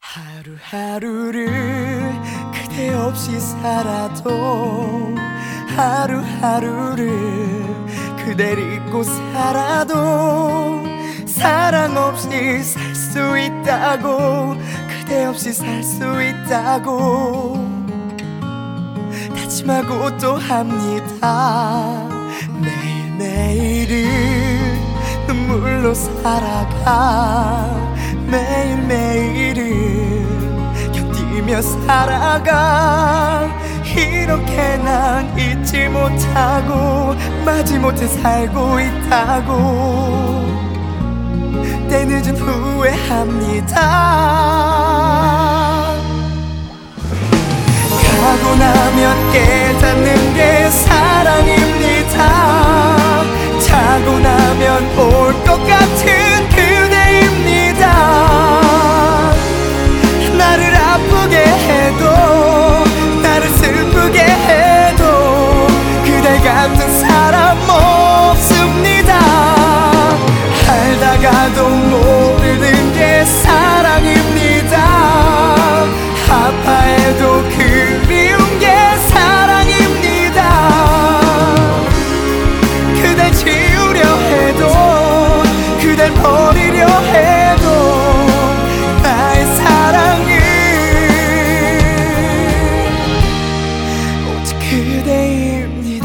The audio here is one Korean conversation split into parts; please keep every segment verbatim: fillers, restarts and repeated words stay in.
하루하루를 그대 없이 살아도, 하루하루를 그댈 잊고 살아도 사랑 없이 살 수 있다고, 그대 없이 살 수 있다고 다짐하고 또 합니다. 매일매일을 눈물로 살아가, 매일매일을 견디며 살아가. 이렇게 난 잊지 못하고 마지못해 살고 있다고 때늦은 후회합니다. 가고 나면 깨닫는 게 사랑입니다. 자고 나면 올 것 같은 그대입니다. 나를 아프게 해도 나를 슬프게 해도 그대 같은 사람 없습니다. 알다가도 모르는 게 사랑입니다. 아파해도 그리운 게 사랑입니다. 그댈 지우려 해도 그댈 버리려 해도 나의 사랑은 오직 그대입니다.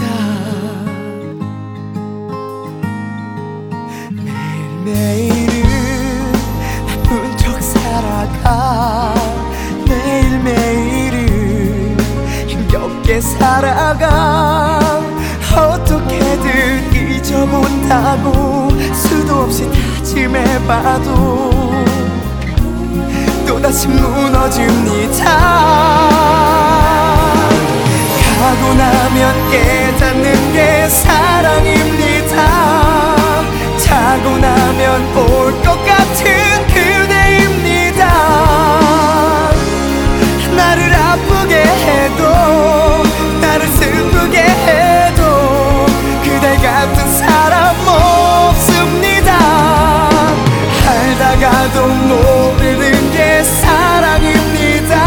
매일매일은 아픈 척 살아가, 매일매일은 힘겹게 살아가. 어떻게든 잊어본다고 수도 없이 다짐해봐도 또다시 무너집니다. 가고 나면 깨닫는 게 사랑입니다. 자고 나면 올 것 같은 그대입니다. 나를 아프게 해도 나를 슬프게 해도 그대 같은 사람 없습니다. 알다가도 모르는 게 사랑입니다.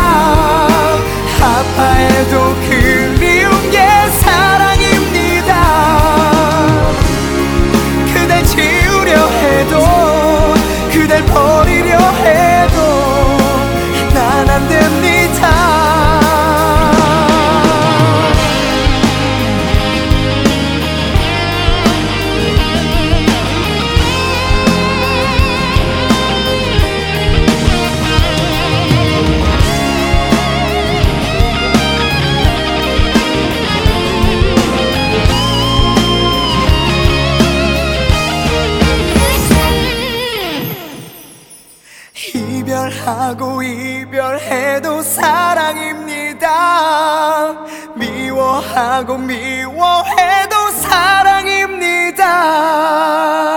아파해도 그리운 게 사랑입니다. 그댈 지우려 해도 그댈 버리려 해도 난 안 됩니다. 이별하고 이별해도 사랑입니다. 미워하고 미워해도 사랑입니다.